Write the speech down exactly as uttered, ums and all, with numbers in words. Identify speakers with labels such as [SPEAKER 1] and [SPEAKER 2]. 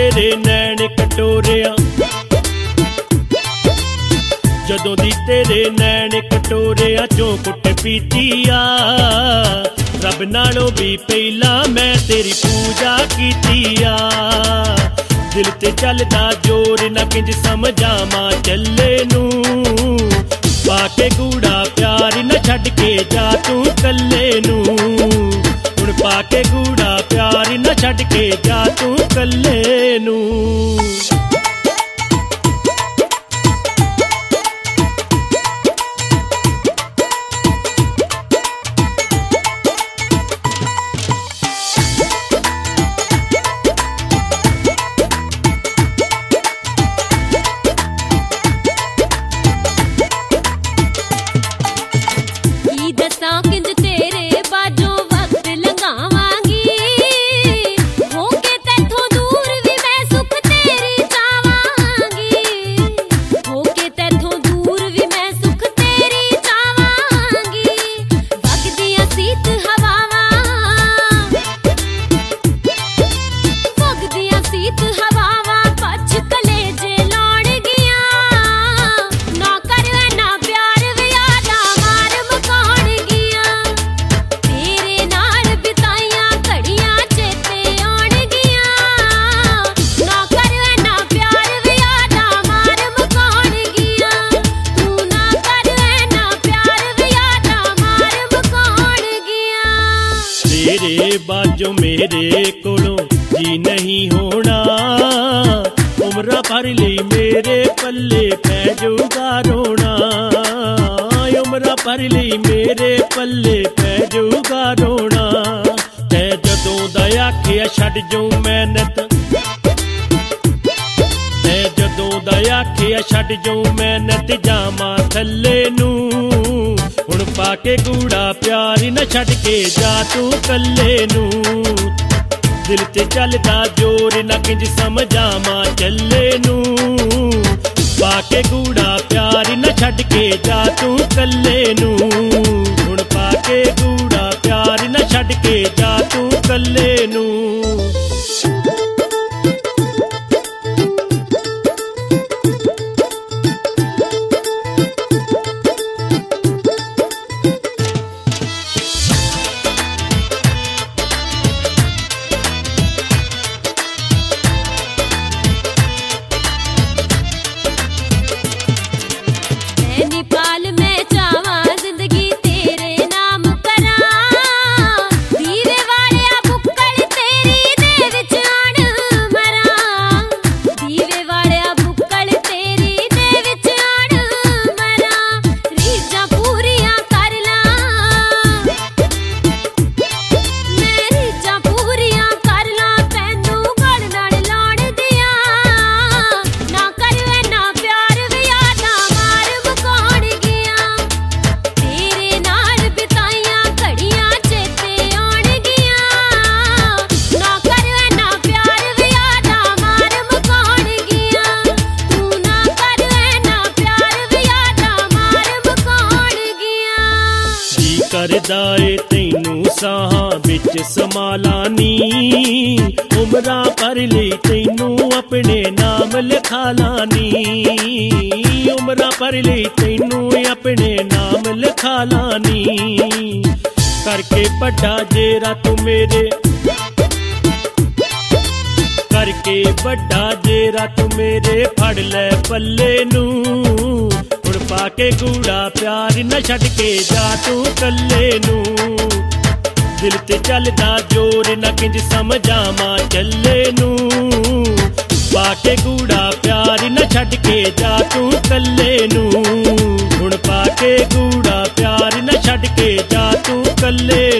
[SPEAKER 1] तेरे नैन कटोरिया, जदों दी तेरे नैन कटोरिया चों कुट पीतिया, रब नालों भी पहला मैं तेरी पूजा कीतिया। दिल ते चलदा जोर न किंज समझावां चले नू, पाके कूड़ा प्यार न छड्ड के जा तू कल्ले नू। हुण पाके कूड़ा प्यार न छड्ड के जा तू कल्ले नू। तेरे बाजो मेरे कोलों जी नहीं होना, उम्र भर लई मेरे पल्ले पै जाऊगा रोना। उम्र भर लई मेरे पल्ले पै जाऊगा रोना। तै जदों दा आखिया छड्ड जाऊं मेहनत, तै जदों दा आखिया छड्ड जाऊं मेहनत जावां थल्ले नू। हुण पाके कूड़ा प्यार न छड्ड के जा तू कल्ले नू। दिल ते चलदा जोर न किंज समझावां चले नू, पाके कूड़ा प्यार न छड्ड के जा तू कल्ले नू। हुण पाके कूड़ा प्यार न छड्ड के जा तू कल्ले नू। करदा ए तैनू साहां बिच समालानी, उमरां भर लई तैनू अपने नाम लिखा लानी। उमरां भर लई तैनू अपने नाम लिखा लानी। करके बड़ा जेरा तू मेरे, करके बड़ा जेरा तू मेरे फड़ लै पल्ले नू। पाके कूड़ा प्यार न छड्ड के जा तू कल्ले नू। दिल ते चलदा जोर न किंज समझावां चले नू। पाके कूड़ा प्यार न छड्ड के जा तू कल्ले नू। हुण पाके कूड़ा प्यार न छड्ड के जा तू कल्ले